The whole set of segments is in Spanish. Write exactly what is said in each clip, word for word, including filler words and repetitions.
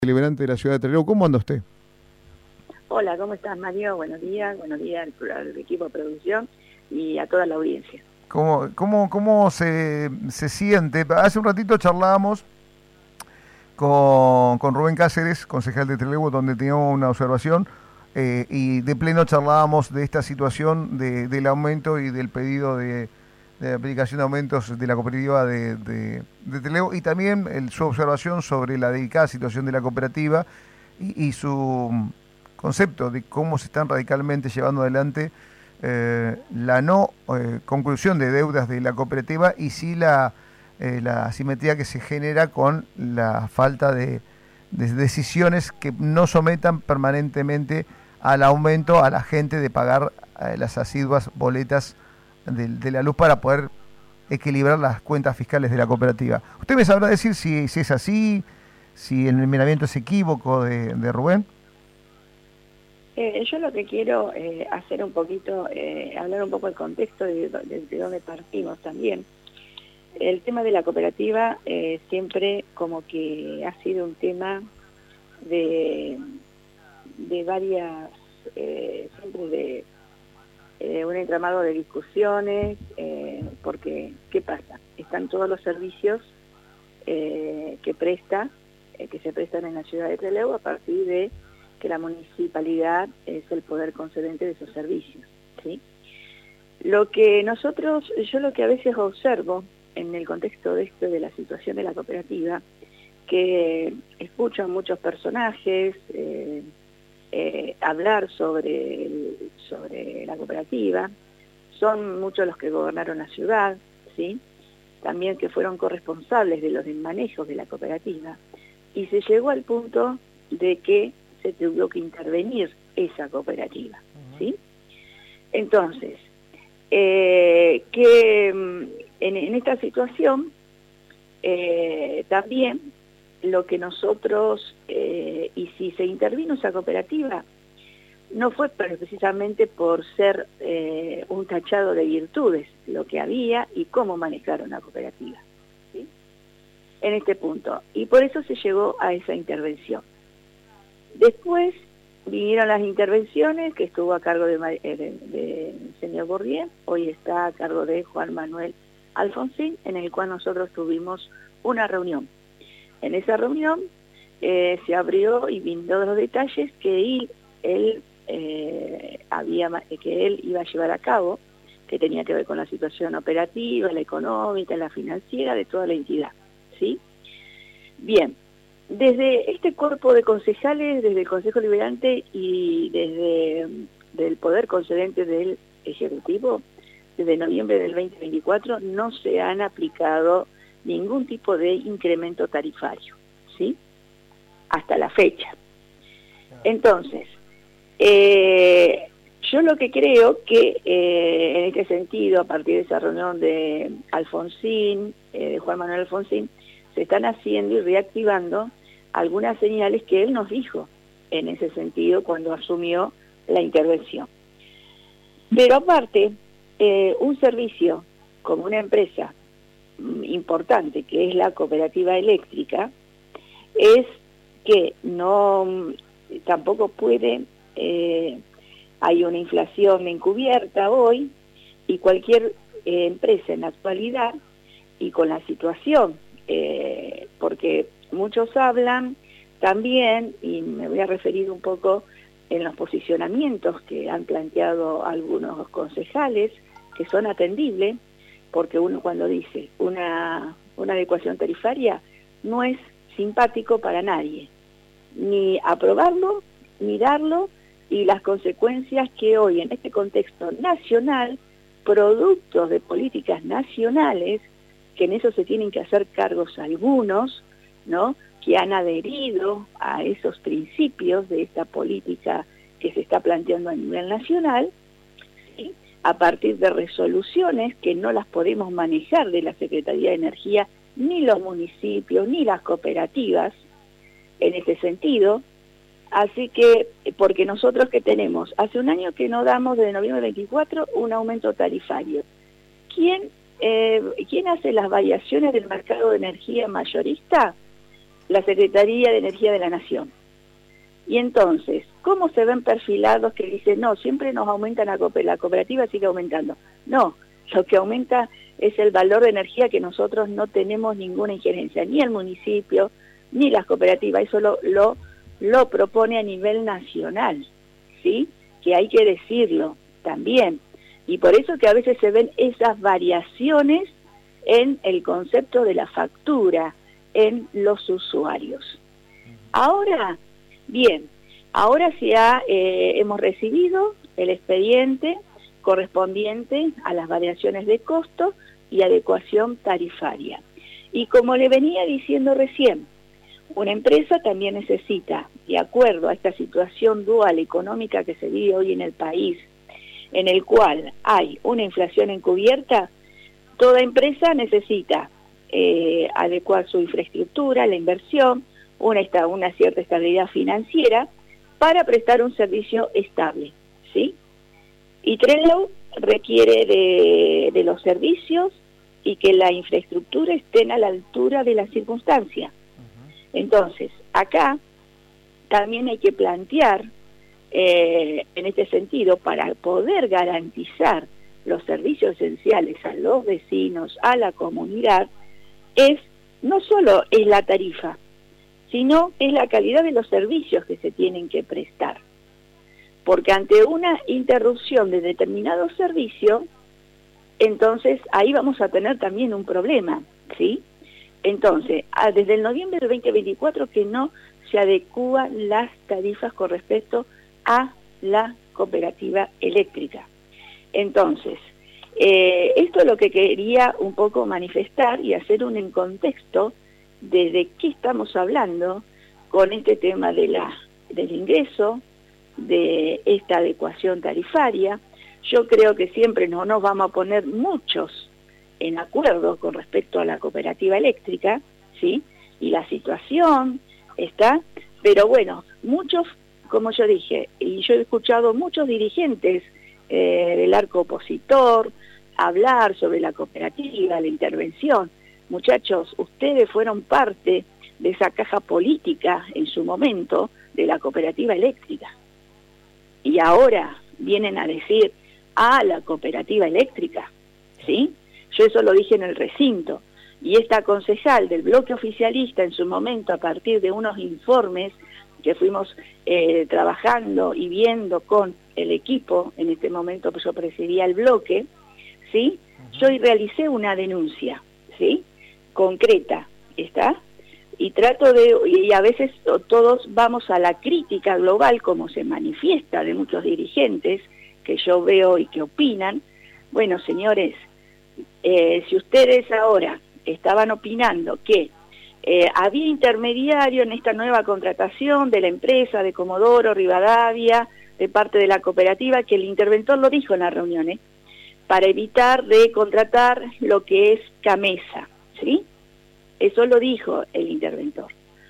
Liberante de la ciudad de Trelew. ¿Cómo anda usted? Hola, ¿cómo estás, Mario? Buenos días, buenos días al, al equipo de producción y a toda la audiencia. ¿Cómo, cómo, cómo se, se siente? Hace un ratito charlábamos con, con Rubén Cáceres, concejal de Trelew, donde teníamos una observación eh, y de pleno charlábamos de esta situación de, del aumento y del pedido de, de aplicación de aumentos de la cooperativa de, de, de Trelew y también el, su observación sobre la delicada situación de la cooperativa y, y su concepto de cómo se están radicalmente llevando adelante eh, la no eh, conclusión de deudas de la cooperativa y sí la, eh, la asimetría que se genera con la falta de, de decisiones que no sometan permanentemente al aumento a la gente de pagar eh, las asiduas boletas de, de la luz para poder equilibrar las cuentas fiscales de la cooperativa. ¿Usted me sabrá decir si, si es así, si el miramiento es equívoco de, de Rubén? Eh, yo lo que quiero eh, hacer un poquito, eh, hablar un poco del contexto de, de, de dónde partimos también. El tema de la cooperativa eh, siempre como que ha sido un tema de, de varias, eh, siempre de eh, un entramado de discusiones, eh, porque ¿qué pasa? Están todos los servicios eh, que presta, eh, que se prestan en la ciudad de Trelew a partir de que la municipalidad es el poder concedente de esos servicios, ¿sí? Lo que nosotros, yo lo que a veces observo en el contexto de esto de la situación de la cooperativa, que escucho a muchos personajes eh, eh, hablar sobre, el, sobre la cooperativa, son muchos los que gobernaron la ciudad, ¿sí? También que fueron corresponsables de los manejos de la cooperativa, y se llegó al punto de que se tuvo que intervenir esa cooperativa, ¿sí? Entonces, eh, que en, en esta situación eh, también lo que nosotros, eh, y si se intervino esa cooperativa, no fue precisamente por ser eh, un tachado de virtudes, lo que había y cómo manejaron la cooperativa, ¿sí? En este punto, y por eso se llegó a esa intervención. Después vinieron las intervenciones que estuvo a cargo de, de, de, de señor Bourdieu, hoy está a cargo de Juan Manuel Alfonsín, en el cual nosotros tuvimos una reunión. En esa reunión eh, se abrió y brindó los detalles que él, él, eh, había, que él iba a llevar a cabo, que tenía que ver con la situación operativa, la económica, la financiera de toda la entidad, ¿sí? Bien. Desde este cuerpo de concejales, desde el Consejo Liberante y desde el poder concedente del Ejecutivo, desde noviembre del veinte veinticuatro no se han aplicado ningún tipo de incremento tarifario, ¿sí? Hasta la fecha. Entonces, eh, yo lo que creo que eh, en este sentido, a partir de esa reunión de Alfonsín, eh, de Juan Manuel Alfonsín, se están haciendo y reactivando algunas señales que él nos dijo en ese sentido cuando asumió la intervención. Pero aparte, eh, un servicio como una empresa importante que es la cooperativa eléctrica, es que no, tampoco puede, eh, hay una inflación encubierta hoy y cualquier eh, empresa en la actualidad y con la situación, eh, porque muchos hablan también, y me voy a referir un poco en los posicionamientos que han planteado algunos concejales, que son atendibles, porque uno cuando dice una, una adecuación tarifaria no es simpático para nadie, ni aprobarlo, ni darlo, y las consecuencias que hoy en este contexto nacional, productos de políticas nacionales, que en eso se tienen que hacer cargos algunos, ¿no?, que han adherido a esos principios de esta política que se está planteando a nivel nacional, ¿sí?, a partir de resoluciones que no las podemos manejar de la Secretaría de Energía, ni los municipios, ni las cooperativas, en este sentido. Así que, porque nosotros que tenemos, hace un año que no damos, desde noviembre veinticuatro, un aumento tarifario. ¿Quién, eh, ¿quién hace las variaciones del mercado de energía mayorista? la Secretaría de Energía de la Nación. Y entonces, ¿cómo se ven perfilados que dicen, no, siempre nos aumentan la, cooper la cooperativa, sigue aumentando? No, lo que aumenta es el valor de energía que nosotros no tenemos ninguna injerencia, ni el municipio, ni las cooperativas, eso lo, lo, lo propone a nivel nacional, ¿sí? Que hay que decirlo también. Y por eso que a veces se ven esas variaciones en el concepto de la factura en los usuarios. Ahora, bien, ahora sí ha, eh, hemos recibido el expediente correspondiente a las variaciones de costo y adecuación tarifaria. Y como le venía diciendo recién, una empresa también necesita, de acuerdo a esta situación dual económica que se vive hoy en el país, en el cual hay una inflación encubierta, toda empresa necesita eh, adecuar su infraestructura, la inversión, una, una cierta estabilidad financiera para prestar un servicio estable, ¿sí? Y Treleu requiere de, de los servicios y que la infraestructura estén a la altura de la circunstancia. Entonces, acá también hay que plantear, eh, en este sentido, para poder garantizar los servicios esenciales a los vecinos, a la comunidad, es no solo es la tarifa, sino es la calidad de los servicios que se tienen que prestar. Porque ante una interrupción de determinado servicio, entonces ahí vamos a tener también un problema, ¿sí? Entonces, desde el noviembre del veinte veinticuatro que no se adecúan las tarifas con respecto a la cooperativa eléctrica. Entonces, eh, esto es lo que quería un poco manifestar y hacer un en contexto de, de qué estamos hablando con este tema de la, del ingreso, de esta adecuación tarifaria. Yo creo que siempre no nos vamos a poner muchos en acuerdo con respecto a la cooperativa eléctrica, ¿sí? Y la situación está, pero bueno, muchos, como yo dije, y yo he escuchado muchos dirigentes eh, del arco opositor hablar sobre la cooperativa, la intervención. Muchachos, ustedes fueron parte de esa caja política en su momento de la cooperativa eléctrica. Y ahora vienen a decir, ah, la cooperativa eléctrica, ¿sí? Yo eso lo dije en el recinto. Y esta concejal del bloque oficialista en su momento, a partir de unos informes que fuimos eh, trabajando y viendo con el equipo, en este momento yo presidía el bloque, ¿sí? Uh-huh. Yo realicé una denuncia, ¿sí? Concreta, ¿está? Y trato de, y a veces todos vamos a la crítica global, como se manifiesta de muchos dirigentes que yo veo y que opinan. Bueno, señores, eh, si ustedes ahora estaban opinando que eh, había intermediario en esta nueva contratación de la empresa de Comodoro Rivadavia, de parte de la cooperativa, que el interventor lo dijo en la reunión, ¿eh? Para evitar de contratar lo que es Camesa, ¿sí? Eso lo dijo el interventor.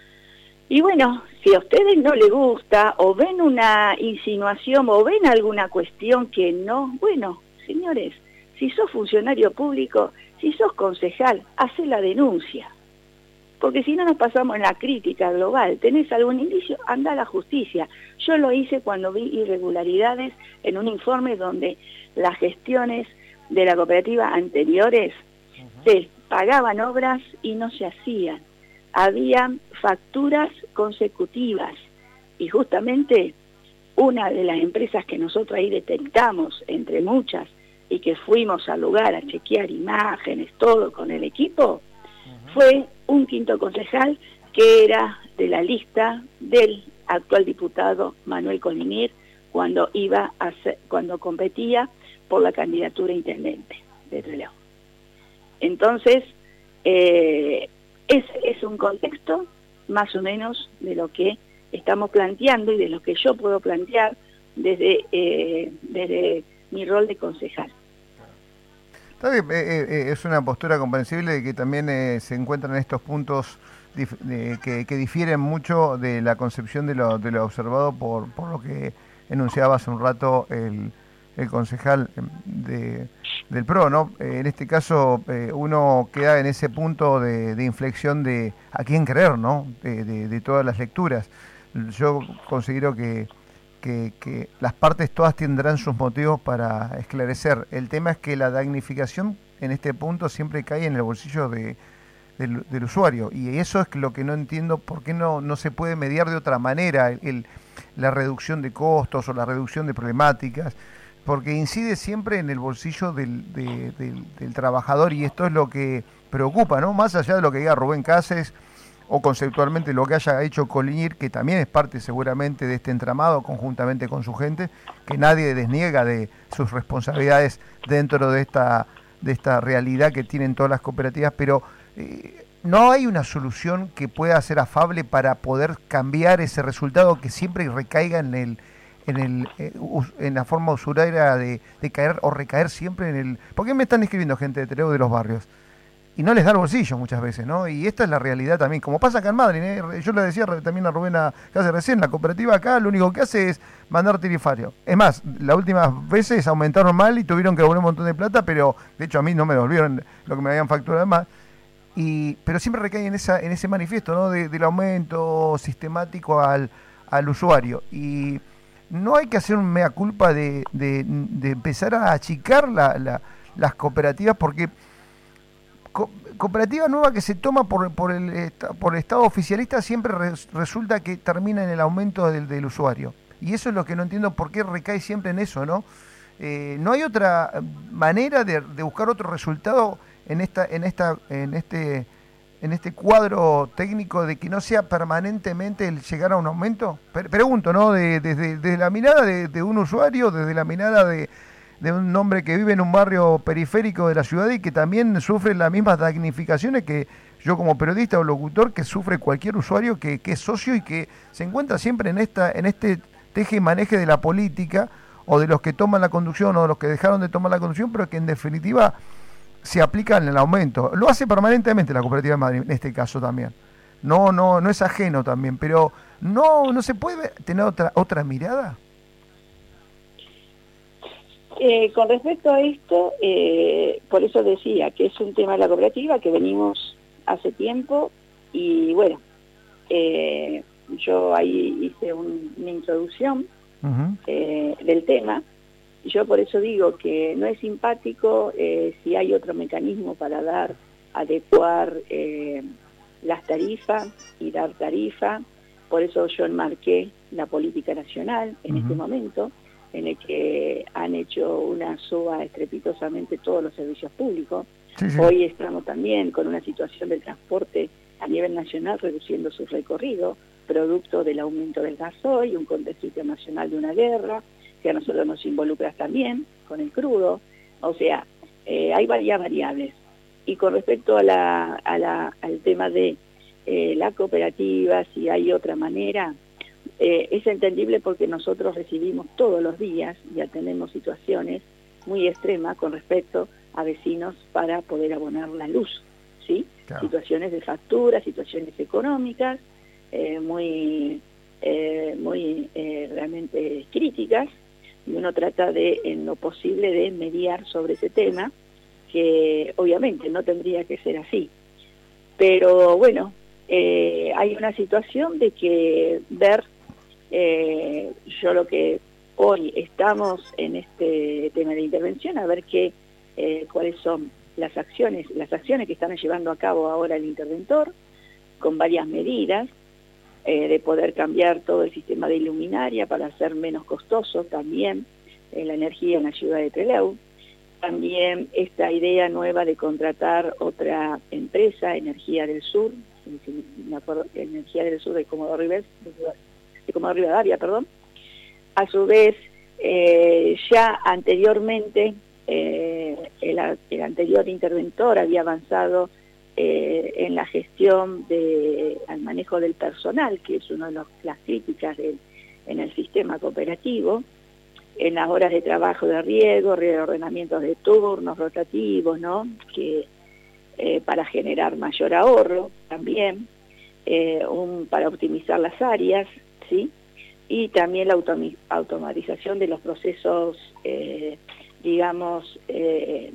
Y bueno, si a ustedes no les gusta, o ven una insinuación, o ven alguna cuestión que no, bueno, señores, si sos funcionario público, si sos concejal, hacé la denuncia. Porque si no nos pasamos en la crítica global, tenés algún indicio, anda a la justicia. Yo lo hice cuando vi irregularidades en un informe donde las gestiones de la cooperativa anteriores uh-huh. se pagaban obras y no se hacían. Había facturas consecutivas y justamente una de las empresas que nosotros ahí detectamos, entre muchas, y que fuimos al lugar a chequear imágenes, todo con el equipo, uh-huh. fue un quinto concejal que era de la lista del actual diputado Manuel Colimir cuando iba a ser, cuando competía por la candidatura a intendente de Trelew. Entonces, eh, es, es un contexto más o menos de lo que estamos planteando y de lo que yo puedo plantear desde, eh, desde mi rol de concejal. Está bien, eh, eh, es una postura comprensible de que también eh, se encuentran estos puntos dif de, que, que difieren mucho de la concepción de lo, de lo observado por, por lo que enunciaba hace un rato el, el concejal de, del P R O, ¿no? Eh, en este caso eh, uno queda en ese punto de, de inflexión de a quién creer, ¿no? De, de, de todas las lecturas. Yo considero que, que, que las partes todas tendrán sus motivos para esclarecer. El tema es que la damnificación en este punto siempre cae en el bolsillo de, del, del usuario, y eso es lo que no entiendo, por qué no, no se puede mediar de otra manera el, el, la reducción de costos o la reducción de problemáticas, porque incide siempre en el bolsillo del, de, del, del trabajador, y esto es lo que preocupa, ¿no? Más allá de lo que diga Rubén Cáceres o conceptualmente lo que haya hecho Colinir, que también es parte seguramente de este entramado conjuntamente con su gente, que nadie desniega de sus responsabilidades dentro de esta, de esta realidad que tienen todas las cooperativas, pero eh, no hay una solución que pueda ser afable para poder cambiar ese resultado que siempre recaiga en el en el eh, us, en la forma usurera de, de caer o recaer siempre en el... ¿Por qué me están escribiendo gente de Trelew de los barrios? Y no les da el bolsillo muchas veces, ¿no? Y esta es la realidad también, como pasa acá en Madrid, ¿eh? Yo le decía también a Rubén que hace recién, la cooperativa acá lo único que hace es mandar tarifario. Es más, las últimas veces aumentaron mal y tuvieron que devolver un montón de plata, pero de hecho a mí no me devolvieron lo que me habían facturado más. Y, pero siempre recae en, esa, en ese manifiesto, ¿no? De, del aumento sistemático al, al usuario. Y no hay que hacer un mea culpa de, de, de empezar a achicar la, la, las cooperativas, porque co cooperativa nueva que se toma por, por, el, por el Estado oficialista siempre res, resulta que termina en el aumento del, del usuario. Y eso es lo que no entiendo, por qué recae siempre en eso, ¿no? Eh, no hay otra manera de, de buscar otro resultado en esta, en esta, en este, en este cuadro técnico, de que no sea permanentemente el llegar a un aumento. Pre pregunto, ¿no? De, desde, desde la mirada de, de un usuario, desde la mirada de, de un hombre que vive en un barrio periférico de la ciudad y que también sufre las mismas damnificaciones que yo como periodista o locutor, que sufre cualquier usuario que, que es socio y que se encuentra siempre en esta, en este teje y maneje de la política, o de los que toman la conducción o de los que dejaron de tomar la conducción, pero que en definitiva se aplica en el aumento. Lo hace permanentemente la Cooperativa de Madrid en este caso también. No, no, no es ajeno también, pero no, no se puede tener otra, otra mirada. Eh, con respecto a esto, eh, por eso decía que es un tema de la cooperativa que venimos hace tiempo, y bueno, eh, yo ahí hice un, una introducción uh-huh. eh, del tema. Yo por eso digo que no es simpático eh, si hay otro mecanismo para dar, adecuar eh, las tarifas y dar tarifa. Por eso yo enmarqué la política nacional en uh-huh. este momento, en el que han hecho una suba estrepitosamente todos los servicios públicos. Sí, sí. Hoy estamos también con una situación del transporte a nivel nacional reduciendo su recorrido, producto del aumento del gasoil, un contexto internacional de una guerra, que a nosotros nos involucra también con el crudo. O sea, eh, hay varias variables. Y con respecto a la, a la, al tema de eh, la cooperativa, si hay otra manera, eh, es entendible porque nosotros recibimos todos los días, ya tenemos situaciones muy extremas con respecto a vecinos para poder abonar la luz, ¿sí? Claro. Situaciones de factura, situaciones económicas, eh, muy, eh, muy eh, realmente críticas, y uno trata de, en lo posible, de mediar sobre ese tema, que obviamente no tendría que ser así. Pero bueno, eh, hay una situación de que ver, eh, yo lo que hoy estamos en este tema de intervención, a ver qué, eh, cuáles son las acciones, las acciones que están llevando a cabo ahora el interventor, con varias medidas, Eh, de poder cambiar todo el sistema de iluminaria para hacer menos costoso también eh, la energía en la ciudad de Trelew. También esta idea nueva de contratar otra empresa, Energía del Sur, si me acuerdo, Energía del Sur de Comodoro Rivadavia, de Comodoro Rivadavia, perdón. A su vez, eh, ya anteriormente, eh, el, el anterior interventor había avanzado Eh, en la gestión de, al manejo del personal, que es una de los, las críticas del, en el sistema cooperativo, en las horas de trabajo de riego, reordenamientos de turnos rotativos, ¿no? Que eh, para generar mayor ahorro también, eh, un, para optimizar las áreas, ¿sí? y también la automatización de los procesos, eh, digamos, eh,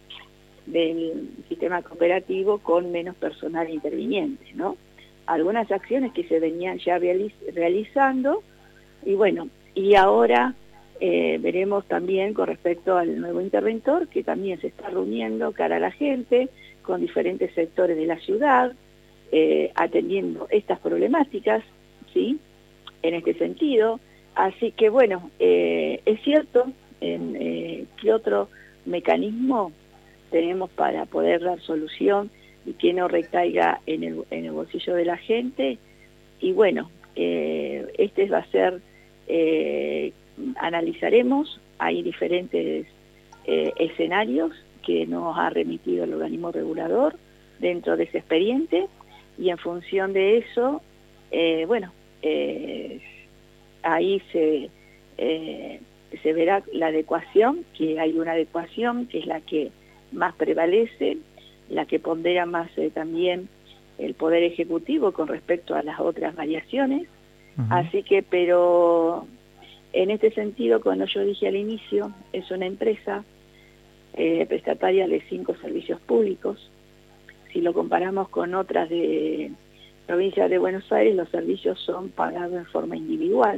del sistema cooperativo con menos personal interviniente, ¿no? Algunas acciones que se venían ya realiz realizando, y bueno, y ahora eh, veremos también con respecto al nuevo interventor, que también se está reuniendo cara a la gente, con diferentes sectores de la ciudad, eh, atendiendo estas problemáticas, ¿sí?, en este sentido. Así que bueno, eh, es cierto, en, eh, ¿qué otro mecanismo tenemos para poder dar solución y que no recaiga en el, en el bolsillo de la gente? Y bueno, eh, este va a ser, eh, analizaremos, hay diferentes eh, escenarios que nos ha remitido el organismo regulador dentro de ese expediente, y en función de eso, eh, bueno, eh, ahí se, eh, se verá la adecuación, que hay una adecuación que es la que más prevalece, la que pondera más eh, también el Poder Ejecutivo con respecto a las otras variaciones. Uh-huh. Así que, pero en este sentido, cuando yo dije al inicio, es una empresa eh, prestataria de cinco servicios públicos. Si lo comparamos con otras de provincia de Buenos Aires, los servicios son pagados en forma individual,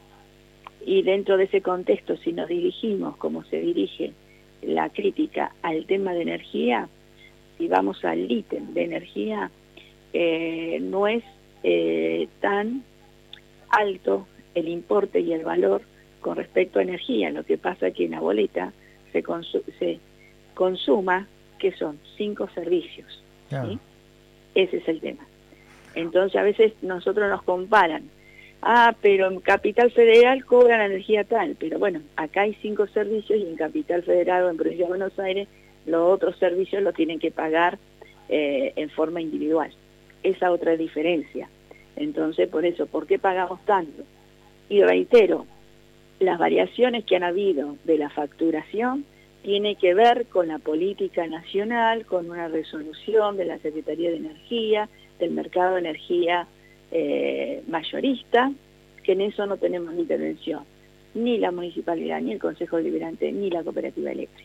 y dentro de ese contexto, si nos dirigimos como se dirige la crítica al tema de energía, si vamos al ítem de energía, eh, no es eh, tan alto el importe y el valor con respecto a energía. Lo que pasa es que en la boleta se, consu se consuma, que son cinco servicios, claro. ¿Sí? Ese es el tema. Entonces a veces nosotros nos comparan, ah, pero en Capital Federal cobran energía tal, pero bueno, acá hay cinco servicios y en Capital Federal o en Provincia de Buenos Aires los otros servicios los tienen que pagar eh, en forma individual. Esa otra diferencia. Entonces, por eso, ¿por qué pagamos tanto? Y reitero, las variaciones que han habido de la facturación tiene que ver con la política nacional, con una resolución de la Secretaría de Energía, del mercado de energía eh, mayorista, que en eso no tenemos intervención, ni la municipalidad, ni el Consejo Deliberante, ni la cooperativa eléctrica.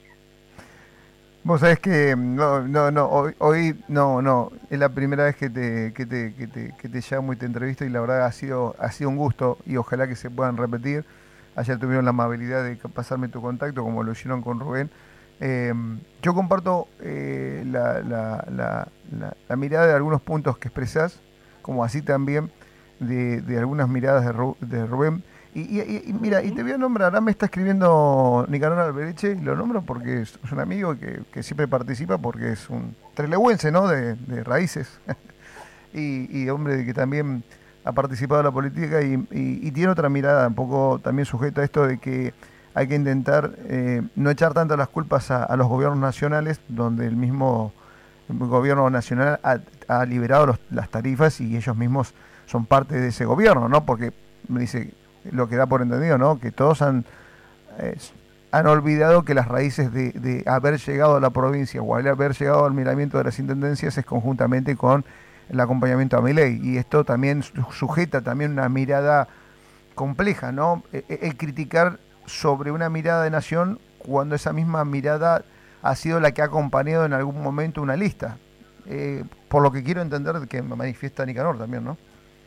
Vos sabés que no, no, no, hoy, hoy no, no, es la primera vez que te, que te, que te, que te llamo y te entrevisto, y la verdad ha sido, ha sido un gusto, y ojalá que se puedan repetir. Ayer tuvieron la amabilidad de pasarme tu contacto, como lo hicieron con Rubén. Eh, yo comparto eh, la, la, la, la, la mirada de algunos puntos que expresás, como así también de, de algunas miradas de, Ru, de Rubén. Y, y, y mira, y te voy a nombrar, ahora me está escribiendo Nicanor Albereche, y lo nombro porque es, es un amigo que, que siempre participa, porque es un trelewense, ¿no?, de, de raíces, y, y hombre que también ha participado en la política, y, y, y tiene otra mirada un poco también sujeta a esto de que hay que intentar eh, no echar tanto las culpas a, a los gobiernos nacionales, donde el mismo gobierno nacional ha, ha liberado los, las tarifas, y ellos mismos son parte de ese gobierno, ¿no? Porque me dice lo que da por entendido, ¿no?, que todos han eh, han olvidado que las raíces de, de haber llegado a la provincia o haber llegado al miramiento de las intendencias es conjuntamente con el acompañamiento a Milei, y esto también sujeta también una mirada compleja, ¿no? El, el criticar sobre una mirada de nación cuando esa misma mirada ha sido la que ha acompañado en algún momento una lista, eh, por lo que quiero entender que manifiesta Nicanor también, ¿no?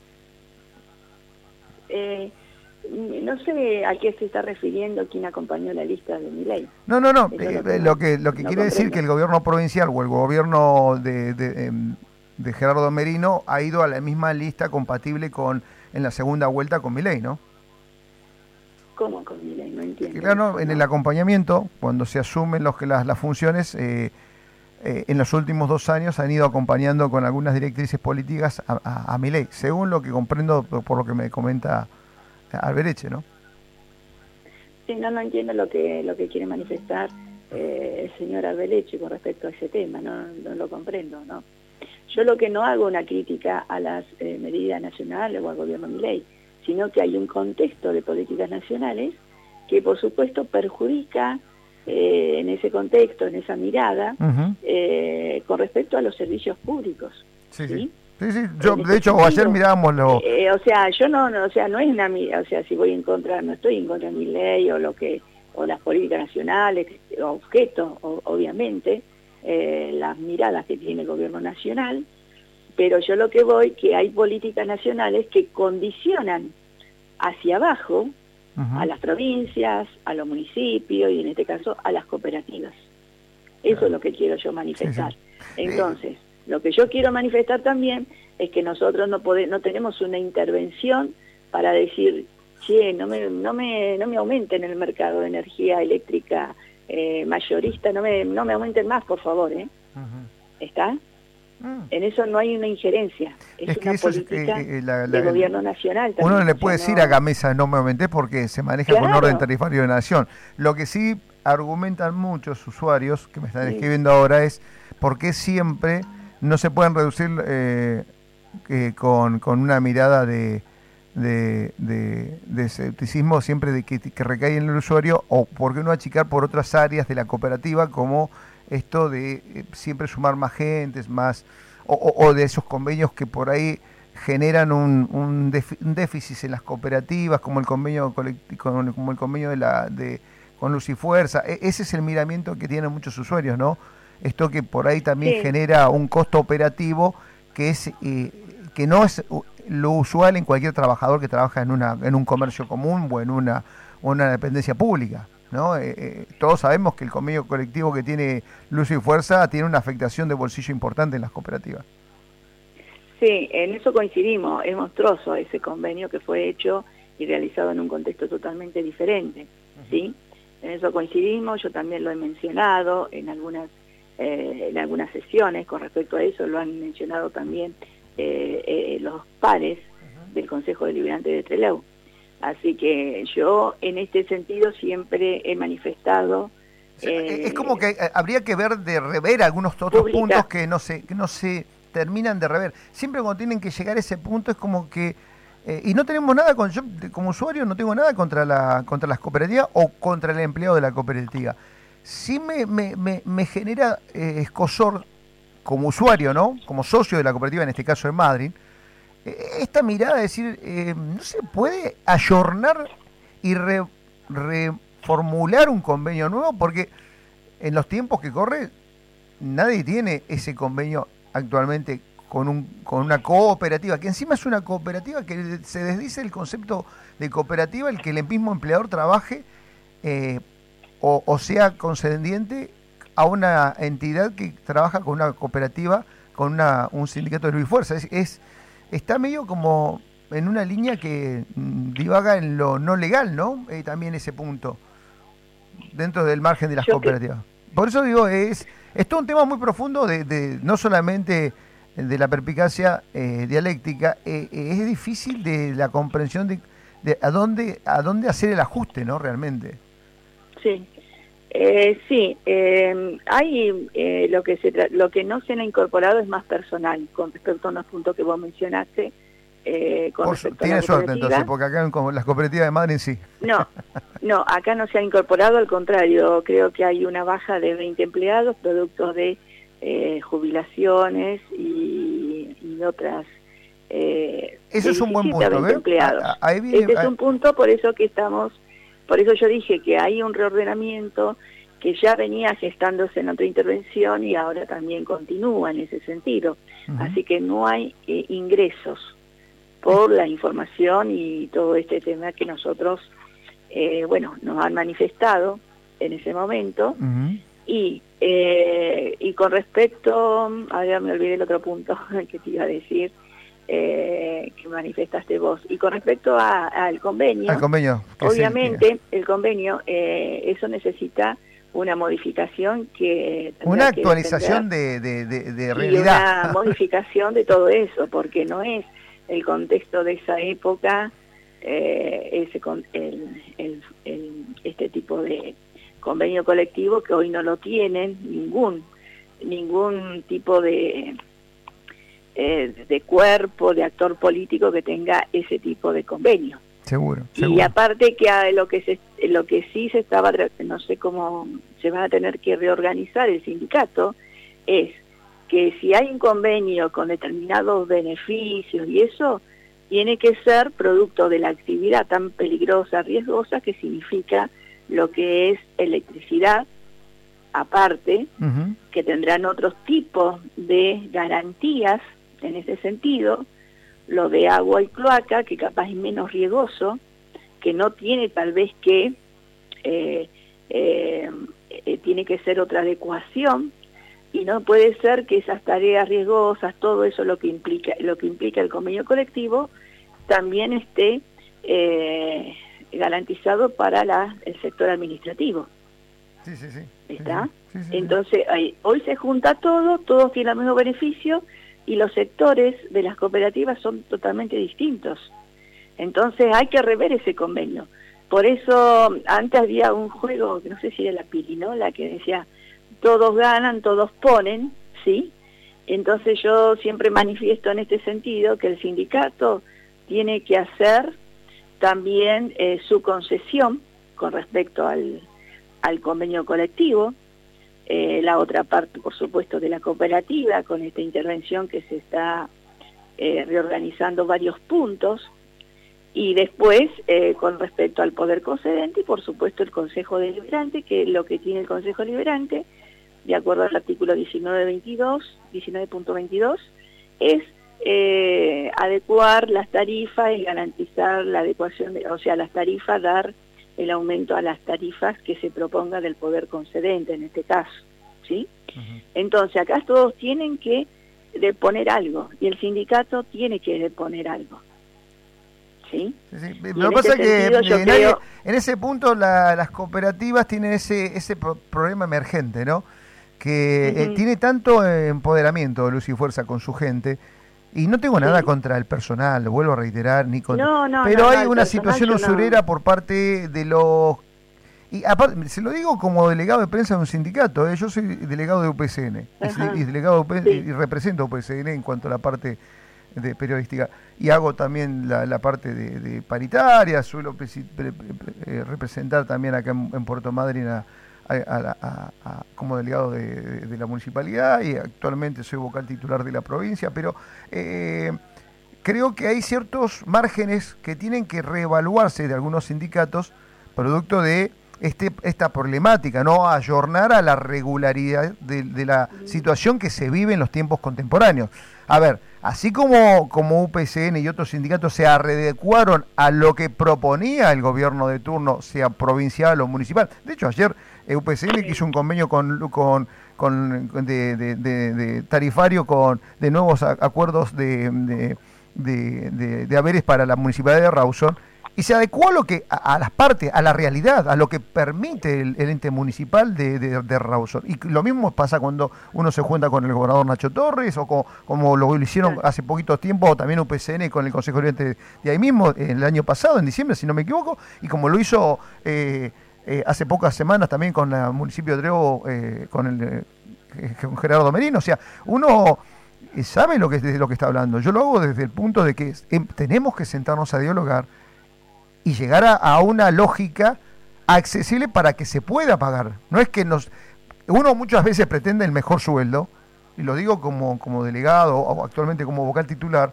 Eh, no sé a qué se está refiriendo quien acompañó la lista de Milei. No, no, no, eh, lo, lo que lo que no quiere comprendo. decir que el gobierno provincial o el gobierno de, de, de Gerardo Merino ha ido a la misma lista compatible con en la segunda vuelta con Milei, ¿no? ¿Cómo con Milei? No entiendo. Claro, en el acompañamiento, cuando se asumen los que las, las funciones, eh, eh, en los últimos dos años han ido acompañando con algunas directrices políticas a, a, a Milei, según lo que comprendo por, por lo que me comenta Albereche, ¿no? Sí, no, no entiendo lo que lo que quiere manifestar eh, el señor Albereche con respecto a ese tema, no, no lo comprendo, ¿no? Yo lo que no hago una crítica a las eh, medidas nacionales o al gobierno Milei, sino que hay un contexto de políticas nacionales que por supuesto perjudica eh, en ese contexto, en esa mirada, uh-huh. eh, con respecto a los servicios públicos. Sí, ¿sí? Sí. Sí, sí, yo de hecho sentido, ayer mirábamos lo... Eh, o sea, yo no, no, o sea, no es una, o sea, si voy en contra, no estoy en contra de mi ley o lo que, o las políticas nacionales, objeto, o, obviamente, eh, las miradas que tiene el gobierno nacional, pero yo lo que voy, que hay políticas nacionales que condicionan hacia abajo uh-huh. a las provincias, a los municipios y en este caso a las cooperativas. Eso claro. es lo que quiero yo manifestar. Sí, sí. Entonces, lo que yo quiero manifestar también es que nosotros no pode, no tenemos una intervención para decir, che, no me, no me, no me aumenten el mercado de energía eléctrica eh, mayorista, no me, no me aumenten más, por favor, ¿eh? Uh-huh. ¿Está? Uh-huh. En eso no hay una injerencia, es, es que una política es, eh, la, la, del gobierno nacional. También. Uno no le puede decir no... a Gamesa no me aumenté porque se maneja claro. con orden tarifario de nación. Lo que sí argumentan muchos usuarios que me están sí. escribiendo ahora es por qué siempre no se pueden reducir eh, eh, con, con una mirada de, de, de, de escepticismo siempre de que, que recae en el usuario, o por qué no achicar por otras áreas de la cooperativa como esto de eh, siempre sumar más gentes, más o, o, o de esos convenios que por ahí generan un, un, un déficit en las cooperativas, como el convenio colectivo, como el convenio de la de con Luz y Fuerza. E- ese es el miramiento que tienen muchos usuarios, ¿no? Esto que por ahí también sí. genera un costo operativo que es eh, que no es lo usual en cualquier trabajador que trabaja en una en un comercio común o en una una dependencia pública, ¿no? Eh, eh, todos sabemos que el convenio colectivo que tiene Luz y Fuerza tiene una afectación de bolsillo importante en las cooperativas. Sí, en eso coincidimos. Es monstruoso ese convenio que fue hecho y realizado en un contexto totalmente diferente, ¿sí? En eso coincidimos. Yo también lo he mencionado en algunas Eh, en algunas sesiones con respecto a eso, lo han mencionado también eh, eh, los pares uh-huh. del Consejo Deliberante de Trelew. Así que yo en este sentido siempre he manifestado... O sea, eh, es como que habría que ver de rever algunos otros publica. puntos que no se que no se terminan de rever. Siempre cuando tienen que llegar a ese punto es como que... Eh, y no tenemos nada, con, yo como usuario no tengo nada contra, la, contra las cooperativas o contra el empleado de la cooperativa. Sí me, me, me, me genera eh, escozor como usuario, ¿no? Como socio de la cooperativa, en este caso en Madrid, eh, esta mirada de decir, eh, ¿no se puede ayornar y re, reformular un convenio nuevo? Porque en los tiempos que corre, nadie tiene ese convenio actualmente con, un, con una cooperativa, que encima es una cooperativa que se desdice el concepto de cooperativa, el que el mismo empleador trabaje eh, O, o sea concediente a una entidad que trabaja con una cooperativa, con una, un sindicato de Luz y Fuerza. Es, es, está medio como en una línea que divaga en lo no legal, ¿no? Eh, también ese punto, dentro del margen de las Yo cooperativas. Que... Por eso digo, es, es todo un tema muy profundo, de, de no solamente de la perspicacia eh, dialéctica, eh, eh, es difícil de la comprensión de, de a dónde a dónde hacer el ajuste, ¿no? Realmente. Sí, eh, sí, eh, hay eh, lo que se lo que no se ha incorporado es más personal con respecto a unos puntos que vos mencionaste. Eh, con Por, respecto tiene a la suerte entonces, porque acá en las cooperativas de Madrid sí. No, no, acá no se ha incorporado, al contrario, creo que hay una baja de veinte empleados, producto de eh, jubilaciones y, y otras. Eh, Eso es un buen punto, ¿eh? Empleados. A, a, ahí viene, este es un punto, por eso que estamos. Por eso yo dije que hay un reordenamiento que ya venía gestándose en otra intervención y ahora también continúa en ese sentido. Uh-huh. Así que no hay eh, ingresos por la información y todo este tema que nosotros, eh, bueno, nos han manifestado en ese momento. Uh-huh. Y, eh, y con respecto, ahora me olvidé el otro punto que te iba a decir, Eh, que manifestaste vos. Y con respecto al convenio, al convenio obviamente el, el convenio, eh, eso necesita una modificación que... Una actualización de, de, de, de realidad. Y una modificación de todo eso, porque no es el contexto de esa época, eh, ese con, el, el, el, este tipo de convenio colectivo que hoy no lo tienen ningún, ningún tipo de... Eh, de cuerpo, de actor político que tenga ese tipo de convenio. Seguro, y seguro. aparte que a lo que se, lo que sí se estaba, no sé cómo se va a tener que reorganizar el sindicato, es que si hay un convenio con determinados beneficios y eso, tiene que ser producto de la actividad tan peligrosa, riesgosa, que significa lo que es electricidad, aparte, uh-huh. que tendrán otros tipos de garantías en ese sentido, lo de agua y cloaca, que capaz es menos riesgoso, que no tiene tal vez que, eh, eh, eh, tiene que ser otra adecuación, y no puede ser que esas tareas riesgosas, todo eso lo que implica, lo que implica el convenio colectivo, también esté eh, garantizado para la, el sector administrativo. Sí, sí, sí. ¿Está? Sí, sí, sí, Entonces, ahí, hoy se junta todo, todos tienen el mismo beneficio, y los sectores de las cooperativas son totalmente distintos. Entonces hay que rever ese convenio. Por eso antes había un juego, que no sé si era la pirinola, que decía, todos ganan, todos ponen, ¿sí? Entonces yo siempre manifiesto en este sentido que el sindicato tiene que hacer también eh, su concesión con respecto al, al convenio colectivo. Eh, la otra parte, por supuesto, de la cooperativa, con esta intervención que se está eh, reorganizando varios puntos, y después, eh, con respecto al poder concedente, y por supuesto el Consejo Deliberante, que lo que tiene el Consejo Deliberante, de acuerdo al artículo diecinueve veintidós, diecinueve punto veintidós, es eh, adecuar las tarifas y garantizar la adecuación, de, o sea, las tarifas, dar el aumento a las tarifas que se proponga del poder concedente en este caso, ¿sí? Uh-huh. Entonces acá todos tienen que deponer algo, y el sindicato tiene que deponer algo, ¿sí? Sí, sí. Lo que pasa es que en, creo... en ese punto la, las cooperativas tienen ese, ese problema emergente, ¿no? Que uh-huh. eh, tiene tanto empoderamiento Luz y Fuerza con su gente. Y no tengo nada sí. contra el personal, lo vuelvo a reiterar, ni contra... No, no, pero no, hay no, una situación usurera no. por parte de los... Y aparte, se lo digo como delegado de prensa de un sindicato, ¿eh? Yo soy delegado de U P C N, Ajá. y, delegado de U P C N, sí. y represento a U P C N en cuanto a la parte de periodística. Y hago también la, la parte de, de paritaria, suelo pre, pre, pre, representar también acá en, en Puerto Madryn a... A, a, a, a, como delegado de, de, de la municipalidad, y actualmente soy vocal titular de la provincia, pero eh, creo que hay ciertos márgenes que tienen que reevaluarse de algunos sindicatos producto de este, esta problemática, no ayornar a la regularidad de, de la situación que se vive en los tiempos contemporáneos. A ver, así como, como U P C N y otros sindicatos se adecuaron a lo que proponía el gobierno de turno, sea provincial o municipal. De hecho, ayer U P C N que hizo un convenio con, con, con de, de, de, de tarifario con de nuevos acuerdos de, de, de, de, de haberes para la municipalidad de Rawson, y se adecuó a lo que a, a las partes, a la realidad, a lo que permite el, el ente municipal de, de, de Rawson. Y lo mismo pasa cuando uno se junta con el gobernador Nacho Torres, o con, como lo hicieron hace poquito tiempo también U P C N con el Consejo Deliberante de ahí mismo, el año pasado, en diciembre, si no me equivoco, y como lo hizo eh, eh, hace pocas semanas también con el municipio de Trelew, eh, con, el, eh, con Gerardo Merino. O sea, uno sabe lo que, de lo que está hablando. Yo lo hago desde el punto de que eh, tenemos que sentarnos a dialogar y llegar a, a una lógica accesible para que se pueda pagar. No es que nos... Uno muchas veces pretende el mejor sueldo, y lo digo como, como delegado o actualmente como vocal titular,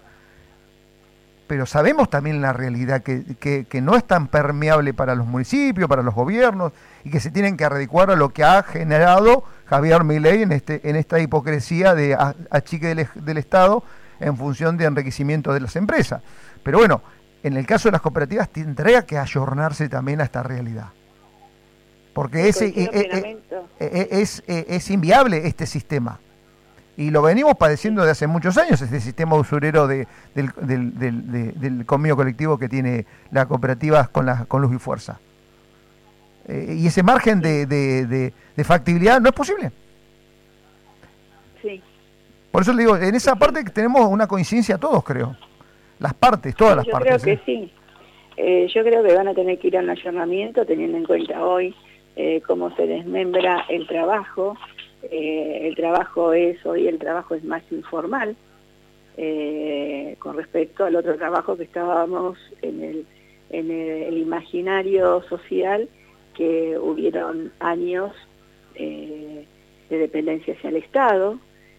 pero sabemos también la realidad que, que, que no es tan permeable para los municipios, para los gobiernos, y que se tienen que adecuar a lo que ha generado Javier Milei en, este, en esta hipocresía de achique del, del Estado en función de enriquecimiento de las empresas. Pero bueno, en el caso de las cooperativas tendría que ayornarse también a esta realidad. Porque es, es, es, es inviable este sistema. Y lo venimos padeciendo desde hace muchos años, este sistema usurero de, del, del, del, de, del convenio colectivo que tiene las cooperativas con, la, con Luz y Fuerza. Eh, y ese margen de, de, de, de factibilidad no es posible. Sí. Por eso le digo, en esa parte tenemos una coincidencia todos, creo. Las partes, todas sí, las yo partes. Yo creo ¿eh? que sí. Eh, yo creo que van a tener que ir a un ayornamiento teniendo en cuenta hoy eh, cómo se desmembra el trabajo. Eh, el trabajo es, hoy el trabajo es más informal eh, con respecto al otro trabajo que estábamos en el, en el, el imaginario social, que hubieron años eh, de dependencia hacia el Estado,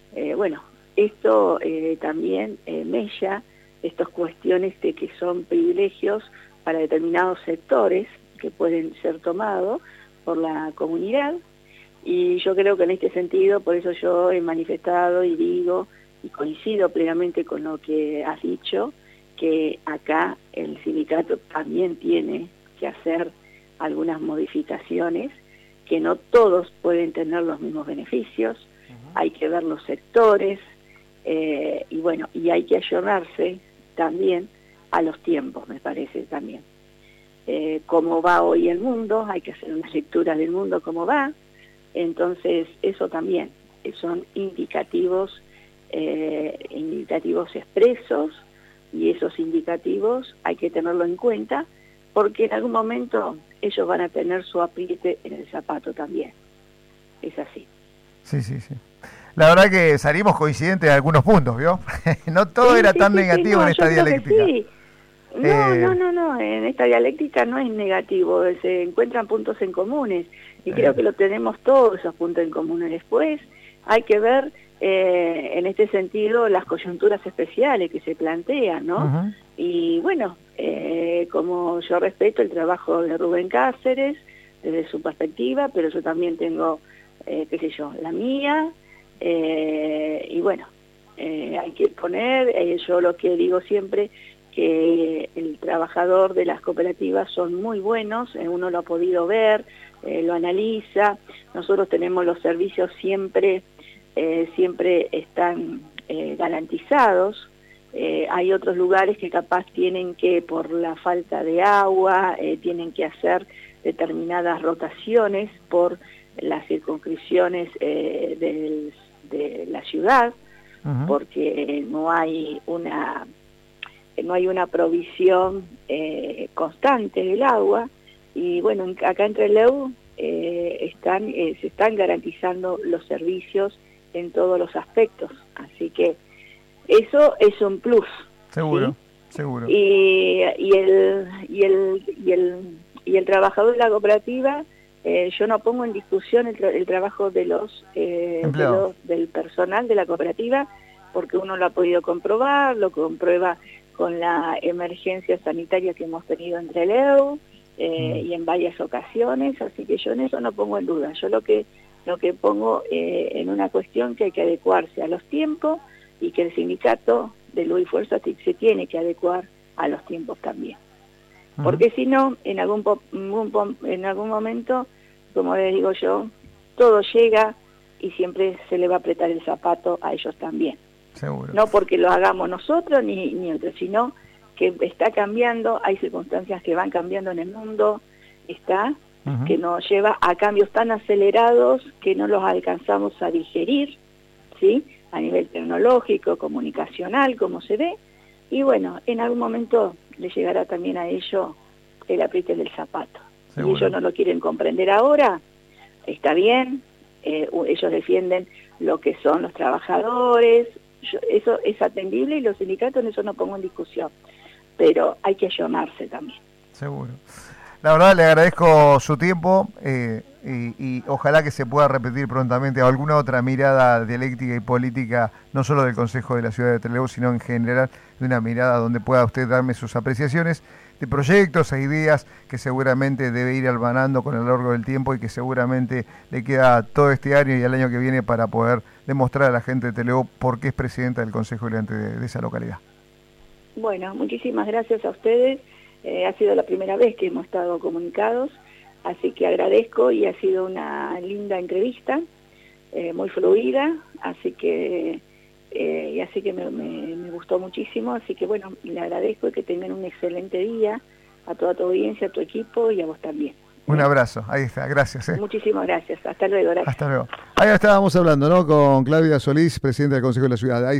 Eh, bueno, esto eh, también eh, mella estas cuestiones de que son privilegios para determinados sectores que pueden ser tomados por la comunidad, y yo creo que en este sentido, por eso yo he manifestado y digo y coincido plenamente con lo que has dicho, que acá el sindicato también tiene que hacer algunas modificaciones, que no todos pueden tener los mismos beneficios, uh-huh. Hay que ver los sectores, eh, y bueno, y hay que ayornarse también a los tiempos, me parece también. Eh, cómo va hoy el mundo, hay que hacer una lectura del mundo cómo va, entonces eso también son indicativos, eh, indicativos expresos, y esos indicativos hay que tenerlo en cuenta, porque en algún momento ellos van a tener su apriete en el zapato también. Es así. Sí, sí, sí. La verdad que salimos coincidentes en algunos puntos, ¿vio? No todo sí, era sí, tan sí, negativo sí, no, en esta dialéctica. Sí. No, eh... no, no, no, en esta dialéctica no es negativo, se encuentran puntos en comunes, y eh... creo que lo tenemos todos esos puntos en comunes. Después hay que ver, eh, en este sentido, las coyunturas especiales que se plantean, ¿no? Uh-huh. Y bueno, eh, como yo respeto el trabajo de Rubén Cáceres, desde su perspectiva, pero yo también tengo, eh, qué sé yo, la mía, eh, y bueno, eh, hay que poner, eh, yo lo que digo siempre, que el trabajador de las cooperativas son muy buenos, eh, uno lo ha podido ver, eh, lo analiza, nosotros tenemos los servicios siempre, eh, siempre están eh, garantizados. Eh, hay otros lugares que capaz tienen que, por la falta de agua, eh, tienen que hacer determinadas rotaciones por las circunscripciones eh, del, de la ciudad, uh-huh. Porque no hay una no hay una provisión eh, constante del agua, y bueno, acá en Trelew eh, están, eh, se están garantizando los servicios en todos los aspectos, así que eso es un plus. Seguro, ¿sí? seguro. Y, y, el, y, el, y, el, y el trabajador de la cooperativa, eh, yo no pongo en discusión el, tra el trabajo de los, eh, de los del personal de la cooperativa, porque uno lo ha podido comprobar, lo comprueba con la emergencia sanitaria que hemos tenido en Trelew, eh, mm. y en varias ocasiones, así que yo en eso no pongo en duda. Yo lo que, lo que pongo eh, en una cuestión que hay que adecuarse a los tiempos, y que el sindicato de Luz y Fuerza se tiene que adecuar a los tiempos también. Uh-huh. Porque si no, en algún, en algún momento, como les digo yo, todo llega y siempre se le va a apretar el zapato a ellos también. Seguro. No porque lo hagamos nosotros ni, ni otros, sino que está cambiando, hay circunstancias que van cambiando en el mundo, está, uh-huh. que nos lleva a cambios tan acelerados que no los alcanzamos a digerir, ¿sí?, a nivel tecnológico, comunicacional, como se ve, y bueno, en algún momento le llegará también a ellos el apriete del zapato. ¿Seguro? Y ellos no lo quieren comprender ahora, está bien, eh, ellos defienden lo que son los trabajadores, yo, eso es atendible, y los sindicatos en eso no pongo en discusión, pero hay que ayornarse también. Seguro. La verdad le agradezco su tiempo, eh, y, y ojalá que se pueda repetir prontamente alguna otra mirada dialéctica y política, no solo del Consejo de la Ciudad de Trelew, sino en general, de una mirada donde pueda usted darme sus apreciaciones de proyectos e ideas que seguramente debe ir albanando con el largo del tiempo, y que seguramente le queda todo este año y el año que viene para poder demostrar a la gente de Trelew por qué es presidenta del Consejo Deliberante de, de esa localidad. Bueno, muchísimas gracias a ustedes. Eh, ha sido la primera vez que hemos estado comunicados, así que agradezco, y ha sido una linda entrevista, eh, muy fluida, así que eh, y así que me, me, me gustó muchísimo, así que bueno, le agradezco, y que tengan un excelente día a toda tu audiencia, a tu equipo y a vos también. Un abrazo, ahí está, gracias. ¿eh? Muchísimas gracias, hasta luego. Gracias. Hasta luego. Ahí estábamos hablando, ¿no?, con Claudia Solís, presidenta del Consejo de la Ciudad. Ahí